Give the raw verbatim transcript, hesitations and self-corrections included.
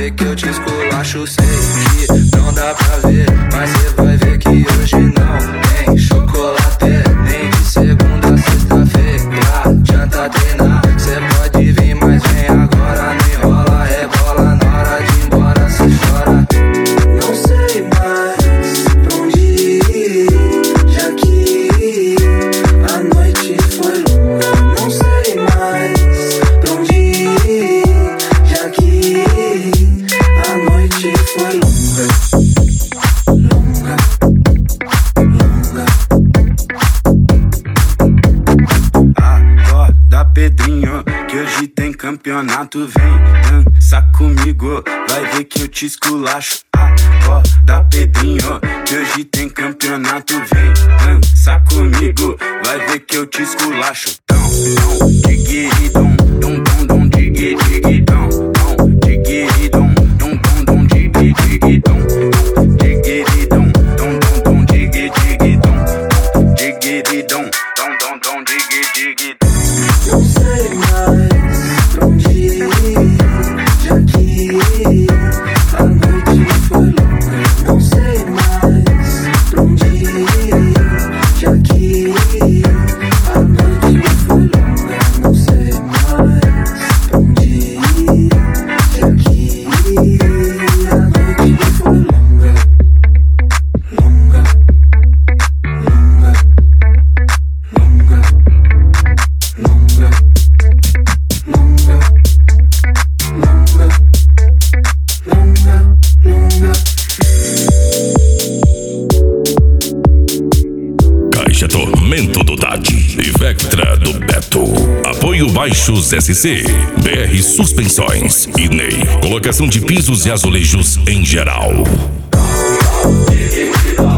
ver que eu te esculacho. Sei que não dá pra ver, mas cê vai ver que hoje não tem chocolate. Nem de segunda a sexta-feira, janta treinar. Cê pode vir, mas vem agora. Não enrola, rebola, na hora de ir embora cê chora. Não sei mais pra onde ir, já que a noite foi longa. Não sei mais pra onde ir, já que a noite foi longa. Longa, longa. Acorda, Pedrinho, que hoje tem campeonato. Vem dança comigo, vai ver que eu te esculacho. Acorda, Pedrinho, que hoje tem campeonato. Vem dança comigo, vai ver que eu te esculacho. Dom, dom, digiri, dom, dom, dom, dom, digi, digi, dom, dom, digiri, dom, dom, dom, dom, digi, digi, dom, dom, digiri, dom, dom, dom, dom, digi, digi, dom, dom, digiri, dom, dom, dom, dom, digi, digi, dom. Não sei mais pra onde ir, já que a noite foi longa. Não sei mais pra onde ir, já que a noite foi longa. Não sei mais pra onde ir, já que a noite foi longa. Longa, longa, longa, longa, longa, longa, longa, longa. Caixa Tormento do Tati e Vectra do Beto. Apoio Baixos S C, B R Suspensões e Ney. Colocação de pisos e azulejos em geral. Digiri, dom,